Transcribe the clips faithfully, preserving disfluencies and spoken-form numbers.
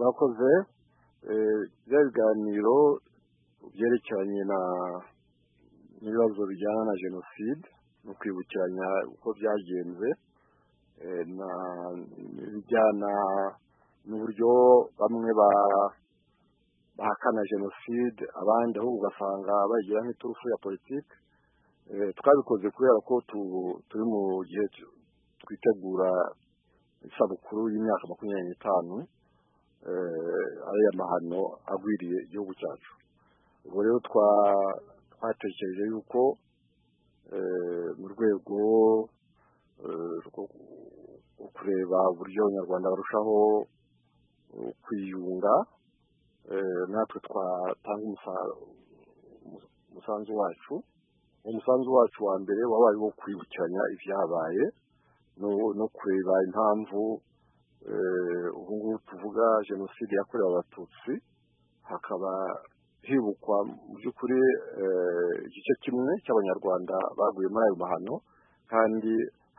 murakoze bya biganiro byerekeranye na n'ibibazo bijyana na jenoside no kwibukiranya uko byagenze na bijyana n'uburyo bamwe ba bahakana jenoside abandi aho ugasanga bagira nk'iturufu ya politiki twabikoze kubera ko turi mu gihe twitegura isabukuru y'imyaka makumyabiri n'itanu ariya mahano agwiriye igihugu cyacu. Ubwo rero twatekereje yuko mu rwego rwo kureba uburyo abanyarwanda barushaho kwiyunga natwe twatanga umusanzu wacu umusanzu wacu wa mbere wabaye wo kwibukiranya ibyabaye no kureba impamvu ubu ngubu tuvuga jenoside yakorewe abatutsi hakaba hibukwa mu by'ukuri igice kimwe cy'abanyarwanda baguye muri ayo mahano kandi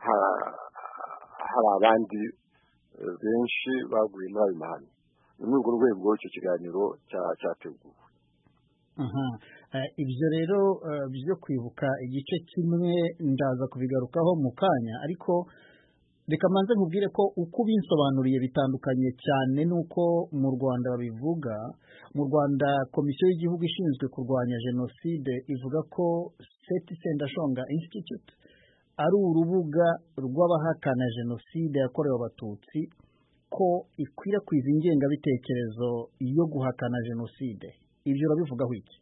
hari abandi benshi baguye muri ayo mahano. Ni muri urwo rwego icyo kiganiro cyateguwe. Ibyo rero byo kwibuka igice kimwe ndaza kubigarukaho mu kanya, ariko reka manze nkubwire ko uko binsobanuriye bitandukanye cyane nuko mu Rwanda babivuga. Mu Rwanda komisiyo y'igihugu ishinzwe kurwanya jenoside ivuga ko Seti Sendashonga Institute ari urubuga rw'abahakana jenoside yakorewe abatutsi, ko ikwirakwiza ingengabitekerezo yo guhakana jenoside. Ibyo urabivugaho iki?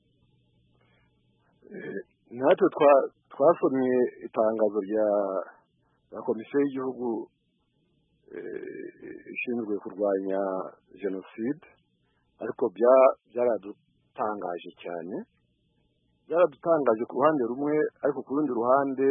Natwe twasomye itangazo rya la komisiyo y'igihugu ishinzwe kurwanya jenoside, ariko byaradutangaje cyane byaradutangaje ku ruhande rumwe, ariko ku rundi ruhande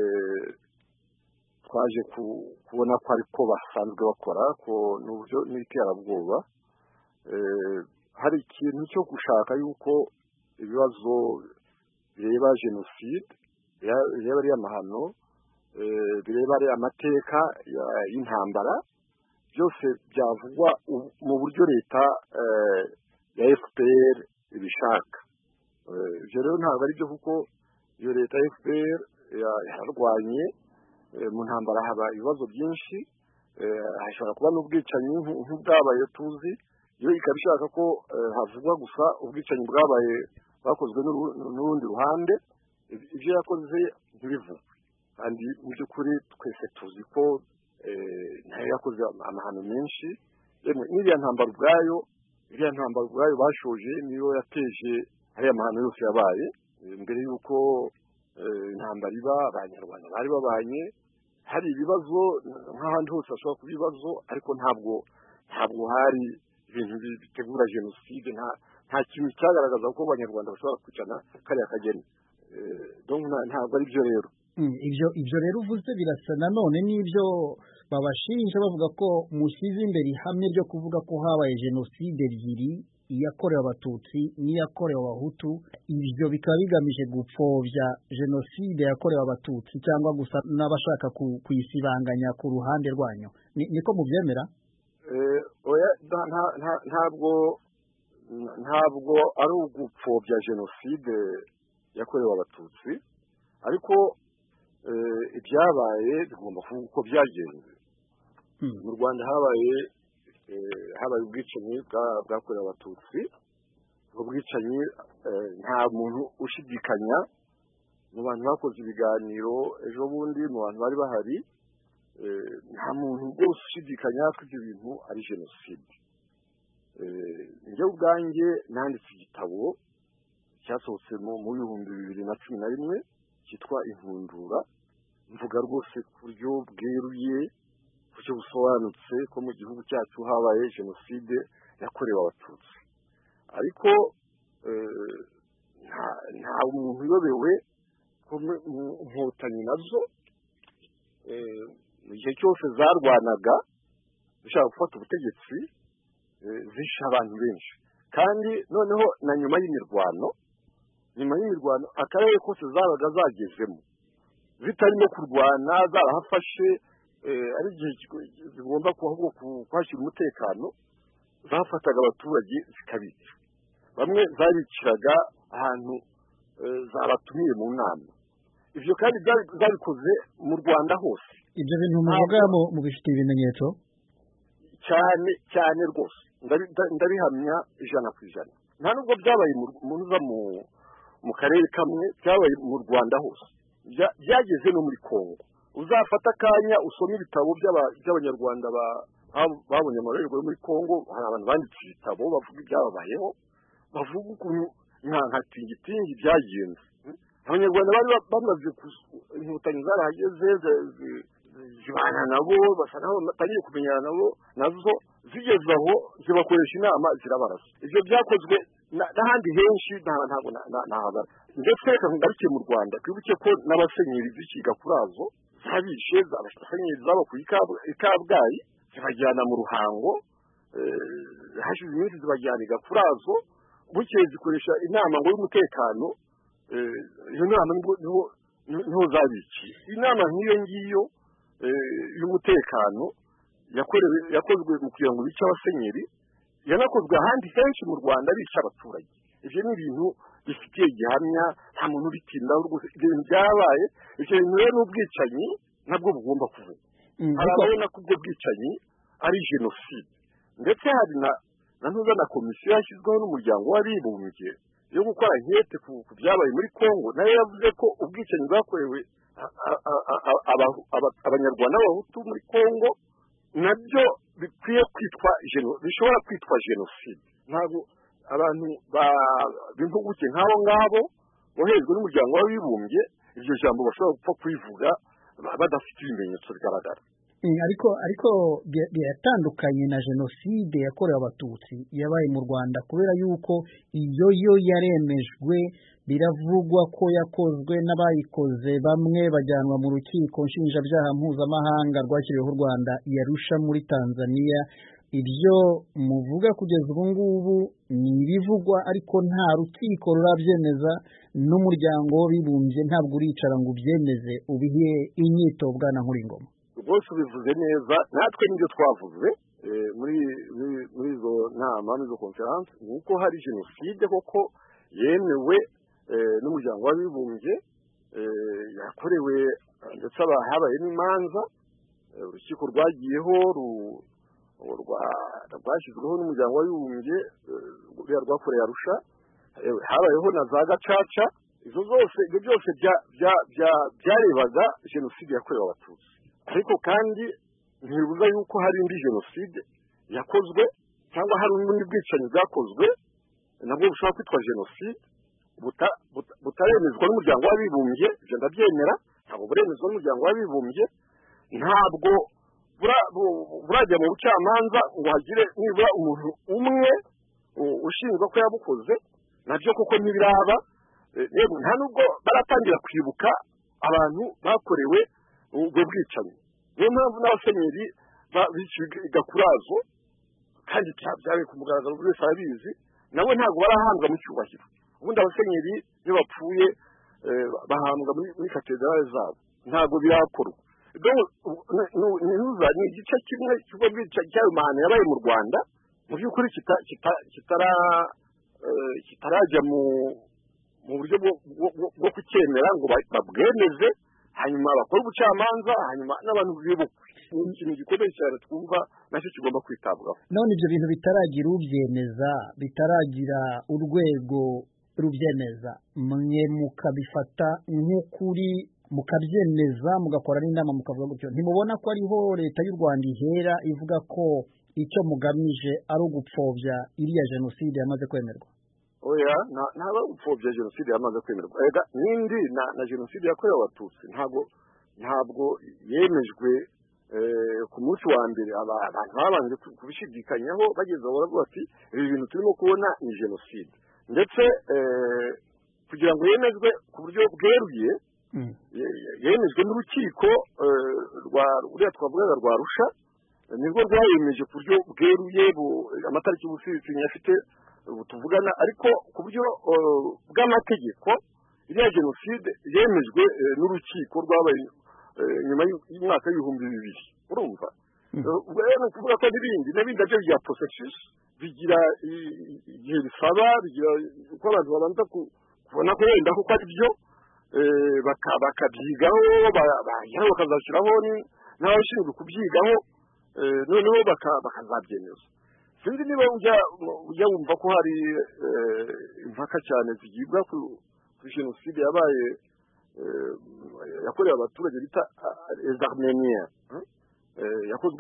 twaje kubona ko ariko basanzwe bakora ko n'uburyo n'iterabwoba. Hari ikintu cyo gushaka yuko ibibazo bireba jenoside bireba ari amahano bireba ari amateka y'intambara byose byavugwa mu buryo leta ya F P R ibishaka. Ibyo rero ntabwo ari byo, kuko iyo leta ya F P R yarwanye mu ntambara haba ibibazo byinshi, hashobora kuba n'ubwicanyi nk'ubwabaye tuzi. Iyo ikaba ishaka ko havugwa gusa ubwicanyi bwabaye bakozwe n'urundi ruhande, ibyo yakoze ntibivugwe. Kandi mu by'ukuri twese tuzi ko nayo yakoze amahano menshi. N'iriya ntambara ubwayo iriya ntambara ubwayo bashoje niyo yateje ariya mahano yose yabaye. Mbere y'uko intambara iba abanyarwanda bari babanye, hari ibibazo nk'ahandi hose hashobora kuba ibibazo, ariko ntabwo ntabwo hari ibintu bitegura jenoside. Nta kintu cyagaragaza ko abanyarwanda bashobora kwicana kariya kageni. Ntabwo ari byo rero. Ibyo ibyo rero uvuze birasa nanone n'ibyo babashinja bavuga ko musize imbere ihamye ryo kuvuga ko habaye jenoside ebyiri, iyakorewe abatutsi n'iyakorewe abahutu. Ibyo bikaba bigamije gupfobya jenoside yakorewe abatutsi cyangwa gusa n'abashaka kuyisibanganya ku ruhande rwanyu. Niko mubyemera? ntabwo ntabwo ari ugupfobya jenoside yakorewe abatutsi, ariko ibyabaye bigomba kuvuga uko byagenze. Mu Rwanda habaye habaye ubwicanyi bwakorewe abatutsi. Ubwo bwicanyi nta muntu ushidikanya mu bantu bakoze ibiganiro ejo bundi, mu bantu bari bahari, nta muntu rwose ushidikanya ko ibyo bintu ari jenoside. Njye ubwanjye nanditse igitabo cyasohotse mu bihumbi bibiri na cumi na rimwe cyitwa Inkundura, mvuga rwose ku buryo bweruye, ku buryo busobanutse ko mu gihugu cyacu habaye jenoside yakorewe abatutsi. Ariko nta muntu uyobewe ko inkotanyi nazo mu gihe cyose zarwanaga zishaka gufata ubutegetsi zishe abantu benshi. Kandi noneho na nyuma y'imirwano nyuma y'imirwano akarere kose zabaga zagezemo zitarimo kurwana, zarahafashe ari igihe zigomba kuhashyira umutekano, zafataga abaturage zikabica, bamwe zariciraga ahantu zabatumiye mu nama. Ibyo kandi zabikoze mu Rwanda hose. Ibyo bintu muvuga mu bifite ibimenyetso cyane cyane rwose, ndabihamya ijana ku ijana. Nta nubwo byabaye muza mu karere kamwe, byabaye mu Rwanda hose, byageze no muri Kongo. Uzafata akanya usome ibitabo by'abanyarwanda babonye amarorerwa muri Kongo, hari abantu banditse ibitabo bavuga ibyababayeho, bavuga ukuntu nka tingitingi byagenze. Abanyarwanda bari bamaze inkotanyi zarahageze zibana nabo, basa naho batangiye kumenyana nabo, nazo zigeze aho zibakoresha inama zirabarasa. Ibyo byakozwe n'ahandi henshi ntabwo nahabara. Ndetse reka ngarukiye mu Rwanda, twibuke ko n'abasenyeri z'ikiga kurazo zabishe, abasenyeri zabakuye i Kabgayi zibajyana mu Ruhango, hashize iminsi zibajyana i Gakurazo, bukeye zikoresha inama ngo y'umutekano. Iyo nama niho zabiciye. Inama nk'iyo ngiyo y'umutekano yakozwe mu kugira ngo bice abasenyeri, yanakozwe ahandi henshi mu Rwanda bica abaturage. Ibyo ni ibintu bifitiye gihamya, nta muntu ubitindaho rwose. Ibyo bintu byabaye, ibyo bintu rero n'ubwicanyi nabwo bugomba kuvuga. Hari ababona ko ubwo bwicanyi ari jenoside, ndetse hari na ntuza na komisiyo yashyizweho n'umuryango w'abibumbye yo gukora inkete ku byabaye muri Kongo, nayo yavuze ko ubwicanyi bwakorewe abanyarwanda b'abahutu muri Kongo nabyo bikwiye kwitwa bishobora kwitwa jenoside. Ntabwo abantu b'impuguke nk'abo ngabo boherejwe n'umuryango w'abibumbye iryo jambo bashobora gupfa kubivuga badafite ibimenyetso bigaragara. ariko ariko biratandukanye na jenoside yakorewe abatutsi yabaye mu Rwanda, kubera yuko iyo yo yaremejwe, biravugwa ko yakozwe n'abayikoze bamwe bajyanwa mu rukiko nshinjabyaha mpuzamahanga rwashyiriweho u Rwanda yarusha muri Tanzania. Ibyo muvuga kugeza ubu ngubu ni ibivugwa, ariko nta rukiko rurabyemeza, n'umuryango w'abibumbye ntabwo uricara ngo ubyemeze ubihe inyito bwana Nkuringoma. Rwose ubivuze neza, natwe n'ibyo twavuze muri muri izo nama n'izo konferanse, ni uko hari jenoside koko yemewe n'umuryango w'abibumbye yakorewe, ndetse habaye n'imanza, urukiko rwagiyeho rwashyizweho n'umuryango w'abibumbye ruriya rwakoreye Arusha, habayeho na za Gacaca. Izo zose ibyo byose byarebaga jenoside yakorewe abatutsi, ariko kandi ntibibuza yuko hari indi jenoside yakozwe cyangwa hari ubundi bwicanyi bwakozwe nabwo bushobora kwitwa jenoside butaremezwa n'umuryango w'abibumbye. Ibyo ndabyemera, ntabwo buremezwa n'umuryango w'abibumbye, ntabwo burajya mu bucamanza ngo hagire nibura umuntu umwe ushinzwe ko yabukoze, nabyo kuko ntibiraba. Nta nubwo baratangira kwibuka abantu bakorewe ubwo bwicanyi. Niyo mpamvu n'abasenyeri biciga kurazo, kandi byabaye ku mugaragaro, buri wese arabizi, nabo ntabwo barahambwa mu cyubahiro. Ubundi abasenyeri iyo bapfuye bahambwa muri katedrale zabo, ntabwo birakorwa. Ni igice kimwe cy'ubwo bwicanyi cy'ayo mahano yabaye mu Rwanda, mu by'ukuri kitarajya mu buryo bwo kucyemera ngo babwemeze, hanyuma bakora ubucamanza, hanyuma n'abantu bibukwe. Ni ikintu gikomeye cyane twumva nacyo kigomba kwitabwaho. None ibyo bintu bitaragira ubyemeza, bitaragira urwego rubyemeza, mwe mukabifata nk'ukuri, mukabyemeza, mugakora n'inama mukavuga gutyo, ntimubona ko ariho leta y'u Rwanda ihera ivuga ko icyo mugamije ari ugupfobya iriya jenoside yamaze kwemerwa? Oya, ntabwo gupfobya jenoside yamaze kwemerwa. Ega n'indi na jenoside yakorewe abatutsi ntabwo ntabwo yemejwe ku munsi wa mbere. Abantu babanje kubishidikanyaho, bageze aho baravuga ati ibi bintu turimo kubona ni jenoside, ndetse kugira ngo yemezwe ku buryo bweruye yemejwe n'urukiko ruriya twavugaga rwa Arusha, nibwo rwayemeje ku buryo bweruye, amatariki y'ubusizi afite tuvugana, ariko ku buryo bw'amategeko iriya jenoside yemejwe n'urukiko rwabaye nyuma y'umwaka w'ibihumbi bibiri. Urumva, ubwo rero kuvuga ko n'ibindi n'ibindi nabyo bya processus bigira igihe bisaba bigira uko abantu babanza kubona ko wenda kuko ari byo bakabyigaho bakazashyiraho n'abashinzwe kubyigaho noneho bakazabyemeza. sinzi niba ujya wumva ko hari impaka cyane zigibwa kuri jenoside yabaye yakorewe abaturage bita les Arméniens yakozwe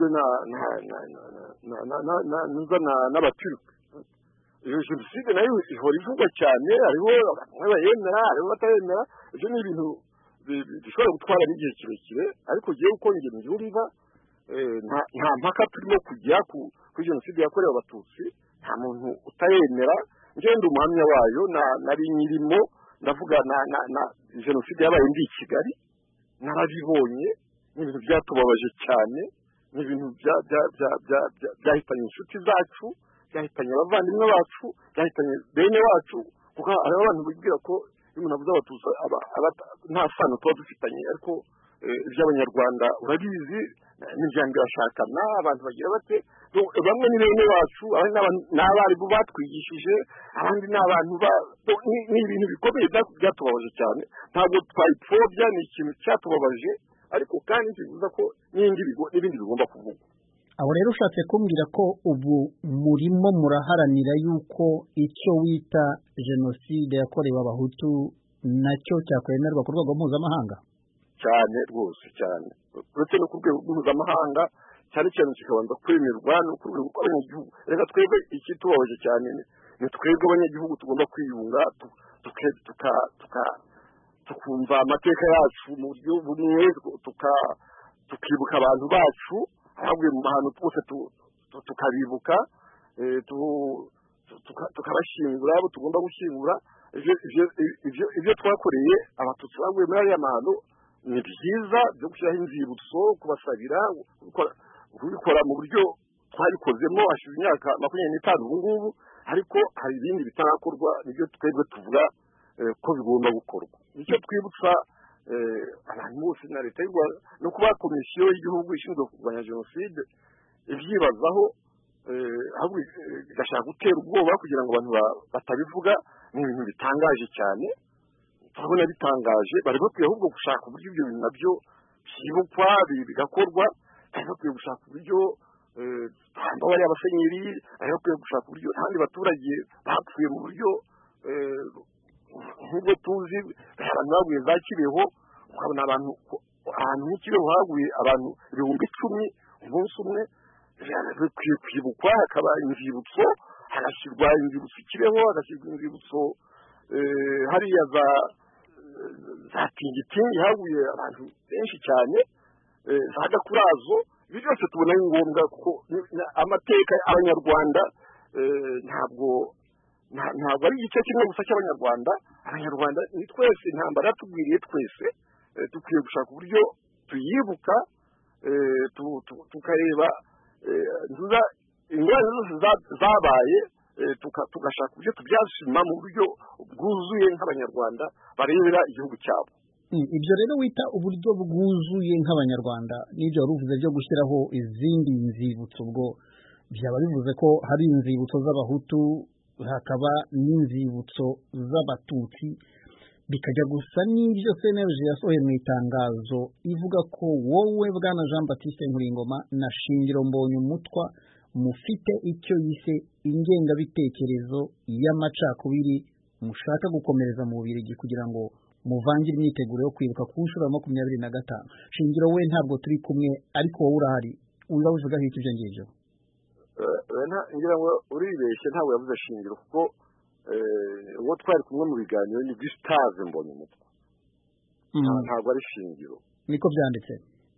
n'abaturike. iyo jenoside nayo ihora ivugwa cyane, hariho bamwe bayemera hariho batayemera. ibyo ni ibintu bishobora gutwara n'igihe kirekire, ariko ngewe uko njye mbyumva nta mpaka turimo kujya kuri jenoside yakorewe abatutsi. nta muntu utayemera, njyewe ndi umuhamya wayo, nari nyirimo ndavuga na jenoside yabaye ndi i Kigali narabibonye. ni ibintu byatubabaje cyane, ni ibintu byahitanye inshuti zacu, byahitanye abavandimwe bacu, byahitanye bene wacu, kuko hariho abantu bibwira ko iyo umuntu avuze abatutsi nta sano tuba dufitanye, ariko iby'abanyarwanda urabizi, imiryango irashakana, abantu bagira bate, bamwe ni bene wacu, abandi ni abarimu batwigishije, abandi ni abantu ni ibintu bikomeye byatubabaje cyane. ntabwo twayipfobya, ni ikintu cyatubabaje, ariko kandi bivuga ko n'ibindi bigomba kuvugwa. aho rero ushatse kumbwira ko ubu murimo muraharanira yuko icyo wita jenoside yakorewe abahutu nacyo cyakwemerwa ku rwego mpuzamahanga? cyane rwose cyane, uretse no ku rwego mpuzamahanga, cyane cyane kikabanza kwemerwa no ku rwego rw'abanyagihugu. reka twebwe ikitubabaje cyane ni twebwe abanyagihugu tugomba kwiyunga tukumva amateka yacu mu buryo bumwe, tukibuka abantu bacu ahavuye mu hantu twose tukabibuka, tukabashyingura abo tugomba gushyingura. ibyo twakoreye abatutsi baguye muri ariya mahano ni byiza, byo gushyiraho inzibutso, kubasabira, kubikora mu buryo twabikozemo hashize imyaka makumyabiri n'itanu ubu ngubu, ariko hari ibindi bitarakorwa, nibyo twebwe tuvuga ko bigomba gukorwa. nicyo twibutsa abantu bose na leta y'u Rwanda no kuba komisiyo y'igihugu ishinzwe kurwanya jenoside ibyibazaho, ahubwo igashaka gutera ubwoba kugira ngo abantu batabivuga. ni ibintu bitangaje cyane, turabona bitangaje. bari bakwiye ahubwo gushaka uburyo ibyo bintu nabyo byibukwa bigakorwa, bari bakwiye gushaka uburyo hamba bari abasenyeri, bari bakwiye gushaka uburyo n'abandi baturage bapfuye mu buryo nk'ubwo tuzi, abantu baguye za Kibeho, ukabona abantu ahantu nk'ikibeho haguye abantu ibihumbi icumi umunsi umwe, bikwiye kwibukwa, hakaba inzibutso, hagashyirwa inzibutso Kibeho, hagashyirwa inzibutso hariya za Tingitingi haguye abantu benshi cyane, za Gakurazo. ibi byose tubona ari ngombwa kuko amateka y'abanyarwanda ntabwo ntabwo ari igice kimwe gusa cy'abanyarwanda. abanyarwanda ni twese, intambara yatugwiriye twese, dukwiye gushaka uburyo tuyibuka, tukareba ingorane zose zabaye, tugashaka uburyo tubyashima mu buryo bwuzuye nk'abanyarwanda barebera igihugu cyabo. ibyo rero wita uburyo bwuzuye nk'abanyarwanda n'ibyo wari uvuze byo gushyiraho izindi nzibutso, ubwo byaba bivuze ko hari inzibutso z'abahutu hakaba n'inzibutso z'abatutsi, bikajya gusa n'ibyo C N L G yasohoye mu itangazo ivuga ko wowe bwana Jean Baptiste Nkuringoma na Shingiro Mbonyumutwa mufite icyo yise ingengabitekerezo y'amacakubiri mushaka gukomereza mu Bubiligi kugira ngo muvangire imyiteguro yo kwibuka ku nshuro ya makumyabiri na gatanu. Shingiro we ntabwo turi kumwe, ariko wowe urahari, uza uvuga hita ibyo ngibyo. ngira ngo uribeshye, ntabwo yavuze Shingiro, kuko uwo twari kumwe mu biganiro ni Gustave Mbonyumutwa, ntabwo ari Shingiro. niko byanditse?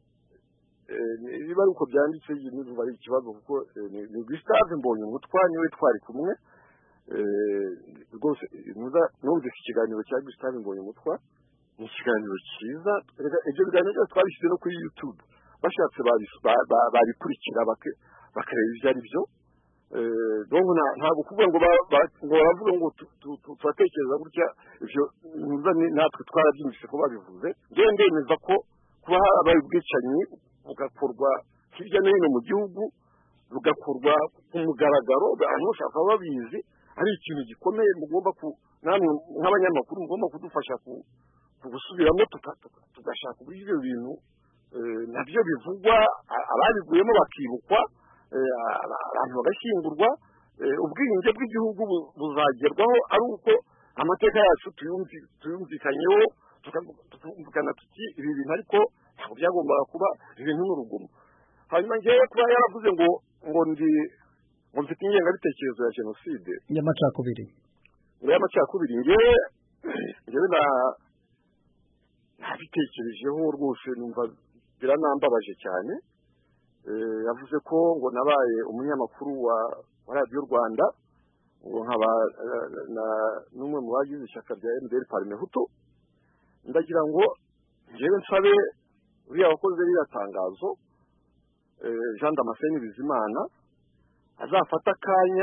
niba ari uko byanditse niba ari ikibazo, kuko ni Gustave Mbonyumutwa niwe twari kumwe. rwose numvise ikiganiro cya Gustave Mbonyumutwa, ni ikiganiro cyiza. ibyo biganiro byose twabishyize no kuri YouTube, bashatse babikurikira bakareba ibyo ari byo. ntabwo kuvuga ngo baravuga ngo turatekereza gutya, ibyo natwe twarabyumvise ko babivuze. ngewe ndemeza ko kuba habaye ubwicanyi bugakorwa hirya no hino mu gihugu, rugakorwa ku mugaragaro abantu bashaka babizi ari ikintu gikomeye mugomba ku namwe nk'abanyamakuru mugomba kudufasha ku gusubiramo tugashaka uburyo ibyo bintu nabyo bivugwa ababiguyemo bakibukwa abantu bagashyingurwa ubwiyunge bw'igihugu buzagerwaho ari uko amateka yacu tuyumvikanyeho tukavugana tuti ibi bintu ariko ntabwo byagombaga kuba ibintu n'urugomo hanyuma ngewe kuba yaravuze ngo ngo ndi ngo mfite ingengabitekerezo ya jenoside y'amacakubiri ngo y'amacakubiri ngewe ngewe na nabitekerejeho rwose numva biranambabaje cyane yavuze ko ngo nabaye umunyamakuru wa radiyo Rwanda ngo nkaba n'umwe mu bagize ishyaka rya M D R Parme Hutu ndagira ngo ngewe nsabe uriya wakoze ririya tangazo Jean Damascene Bizimana azafata akanya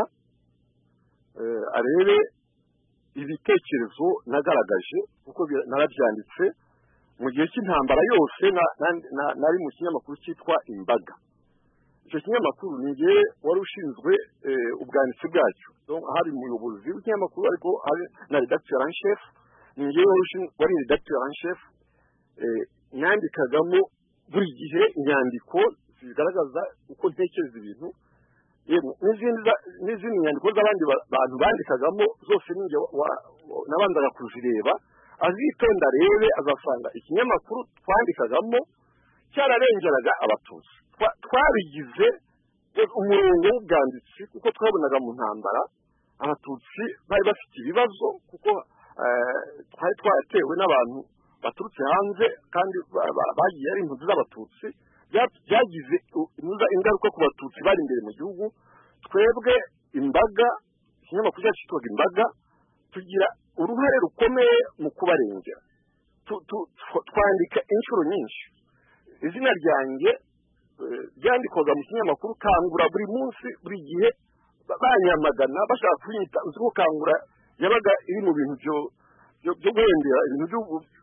arebe ibitekerezo nagaragaje kuko narabyanditse mu gihe cy'intambara yose nari mu kinyamakuru cyitwa Imbaga icyo kinyamakuru ni ngewe wari ushinzwe ubwanditsi bwacyo hari umuyobozi w'ikinyamakuru ariko hari na redacteur en chef ni ngewe wari redacteur en chef nandikagamo buri gihe inyandiko zigaragaza uko ntekereza ibintu n'izindi nyandiko z'abandi bantu bandikagamo zose ninjye nabanzaga kuzireba azitonda rebe azasanga ikinyamakuru twandikagamo cyararengeraga abatutsi twabigize umurongo w'ubwanditsi kuko twabonaga mu ntambara abatutsi bari bafite ibibazo kuko twari twatewe n'abantu baturutse hanze kandi bagiye ari impunzi z'abatutsi byagize ingaruka ku batutsi bari imbere mu gihugu twebwe Imbaga ikinyamakuru cyacu cyitwaga Imbaga tugira uruhare rukomeye mu kubarengera twandika inshuro nyinshi izina ryanjye ryandikwaga mu kinyamakuru Kangura buri munsi buri gihe banyamagana bashaka kunyita uzi ko Kangura yabaga iri mu bintu byo guhendera ibintu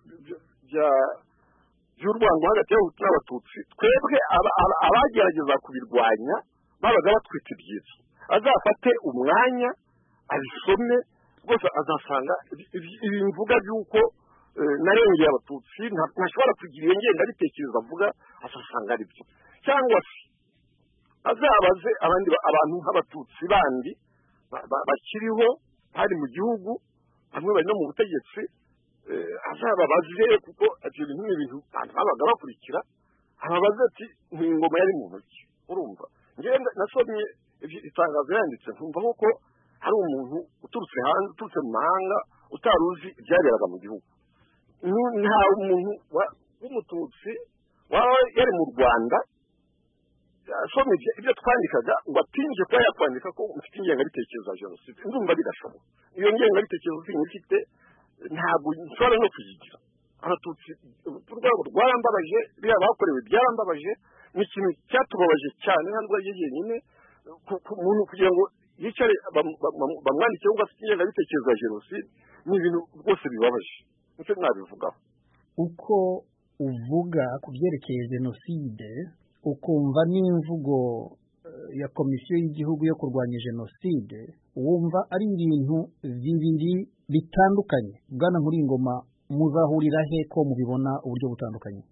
by'urwango hagati y'abahutu n'abatutsi twebwe abagerageza kubirwanya babaga batwite ibyitso azafate umwanya abisome rwose azasanga ibi mvuga by'uko narengeye abatutsi ntashobora kugira iyo ngengabitekerezo avuga azasanga ari byo cyangwa se azabaze abandi abantu nk'abatutsi bandi bakiriho hari mu gihugu bamwe bari no mu butegetsi azababaze kuko ibyo bintu ni ibintu abantu babaga bakurikira ababaze ati ingoma yari mu ntoki urumva ngenda nasomye itangazo yanditse nkumva ko hari umuntu uturutse hanze uturutse mu mahanga utaruzi ibyaberaga mu gihugu nta umuntu w'umututsi waba yari mu Rwanda asomye ibyo twandikaga ngo atinje kuba yakwandika ko mufite ingengabitekerezo ya jenoside ndumva bidashoboka iyo ngengabitekerezo sinyifite ntabwo nshobora no kuyigira abatutsi urwego rwarambabaje biriya bakorewe byarambabaje ni ikintu cyatubabaje cyane ntabwo ari yenyine umuntu kugira ngo yicare bamwandike ngo afite ingengabitekerezo ya jenoside ni ibintu rwose bibabaje nicyo nabivugaho uko uvuga ku byerekeye jenoside ukumva n'imvugo ya komisiyo y'igihugu yo kurwanya jenoside wumva ari ibintu bibiri bitandukanye bwana Nkuringoma muzahurira he ko mubibona uburyo butandukanye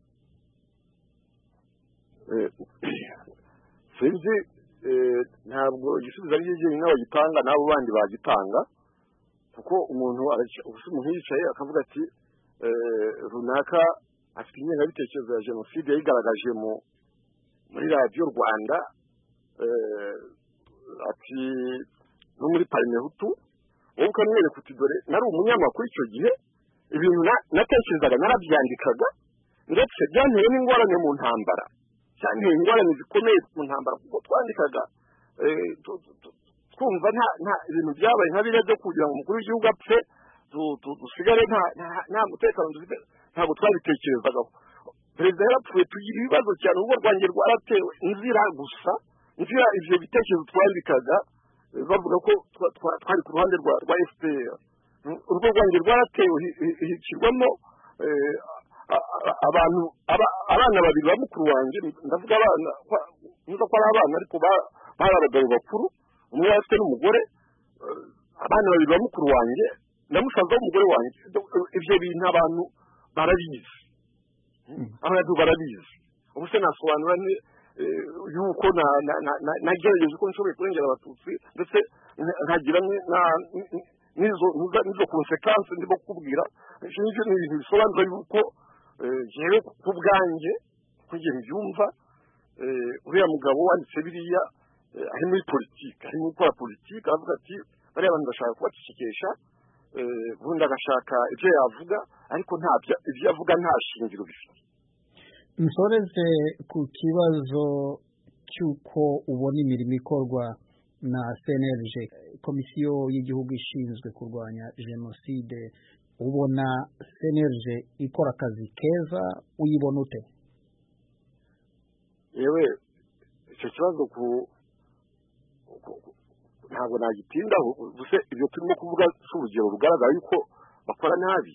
sinzi ntabwo igisubizo ari cyo nyine bagitanga n'abo bandi bagitanga kuko umuntu umuntu yicaye akavuga ati runaka afite ingengabitekerezo ya jenoside yayigaragaje mu muri radiyo Rwanda ati no muri Parme Hutu wowe ukamwereka uti dore nari umunyamakuru icyo gihe ibintu natekerezaga narabyandikaga ndetse byanteye n'ingorane mu ntambara cyanteye ingorane zikomeye mu ntambara kuko twandikaga twumva nta ibintu byabaye nka biriya byo kugira ngo umukuru w'igihugu apfe dusigare nta mutekano dufite ntabwo twabitekerezagaho perezida yarapfuye tugira ibibazo cyane urugo rwanjye rwaratewe inzira gusa inzira ibyo bitekerezo twandikaga bavuga ko twari ku ruhande rwa F P R urugo rwanjye rwaratewe hishyirwamo abantu abana babiri ba mukuru wanjye ndavuga abana nza ko ari abana ariko bari abagabo bakuru umwe afite n'umugore abana babiri ba mukuru wanjye na musaza w'umugore wanjye ibyo bintu abantu barabizi abantu barabizi ubu se nasobanura yuko nagerageje uko nshoboye kurengera abatutsi ndetse nkagira n'izo nizo konsekansi ndimo kukubwira ibyo ni ibintu bisobanura yuko jewe ku bwanjye kugira mbyumva uriya mugabo wanditse biriya ari muri politiki ari gukora politiki aravuga ati bariya bantu bashaka kubacecekesha ubundi agashaka ibyo yavuga ariko ntabyo ibyo yavuga nta shingiro bifite. Nsoreze ku kibazo cy'uko ubona imirimo ikorwa na C N L G komisiyo y'igihugu ishinzwe kurwanya jenoside ubona C N L G ikora akazi keza uyibona ute? Yewe icyo kibazo ku ntabwo nagitindaho gusa ibyo turimo kuvuga s'urugero rugaragara yuko bakora nabi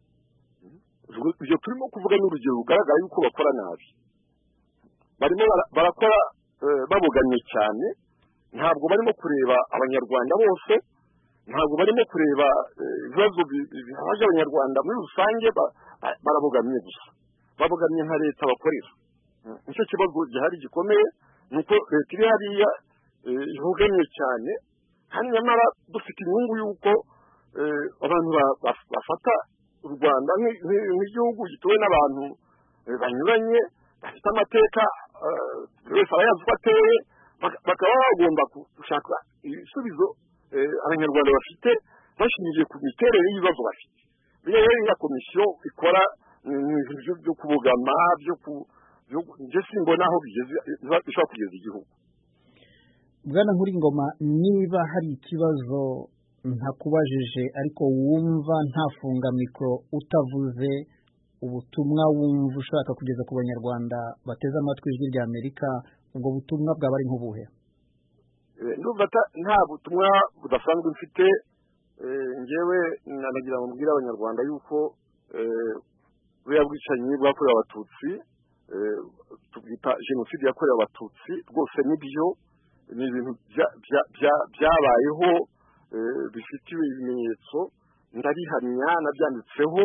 ibyo turimo kuvuga n'urugero rugaragara yuko bakora nabi barimo barakora babogamye cyane ntabwo barimo kureba abanyarwanda bose ntabwo barimo kureba ibibazo bihaje abanyarwanda muri rusange barabogamye gusa babogamye nka leta bakorera nicyo kibazo gihari gikomeye nuko leta iri hariya ihugamye cyane kandi nyamara dufite inyungu yuko abantu bafata u Rwanda nk'igihugu gituwe n'abantu banyuranye bafite amateka wese arayazi ko ateye bakaba bagomba gushaka ibisubizo abanyarwanda bafite bashingiye ku miterere y'ibibazo bafite biriya rero ya komisiyo ikora ibintu byo kubugama byo byo simbona aho bigeze bishobora kugeza igihugu. Bwana Nkuringoma niba hari ikibazo ntakubajije ariko wumva ntafunga mikoro utavuze ubutumwa wumva ushaka kugeza ku banyarwanda bateze amatwi ijwi rya Amerika ubwo butumwa bwaba ari nk'ubuhe? Ndumva nta butumwa budasanzwe mfite ngewe nanagira ngo mbwire abanyarwanda yuko buriya bwicanyi bwakorewe abatutsi tubwita jenoside yakorewe abatutsi rwose nibyo ni ibintu byabayeho bifitiwe ibimenyetso ndabihamya nabyanditseho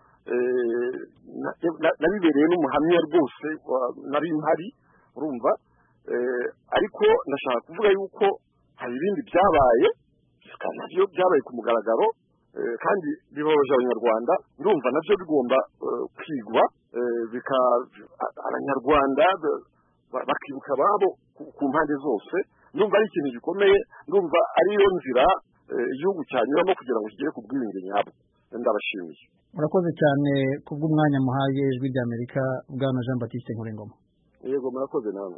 nabibereye n'umuhamya rwose nari mpari urumva ariko ndashaka kuvuga yuko hari ibindi byabaye nabyo byabaye ku mugaragaro kandi bibabaje abanyarwanda ndumva nabyo bigomba kwigwa abanyarwanda bakibuka ababo ku mpande zose ndumva ari ikintu gikomeye ndumva ariyo nzira igihugu cyanyuramo kugira ngo kigere ku bwiyunge nyabwo. Ndabashimiye. Murakoze cyane kubw'umwanya muhaye ijwi rya Amerika Bwana Jean Baptiste Nkuringoma. Yego murakoze namwe.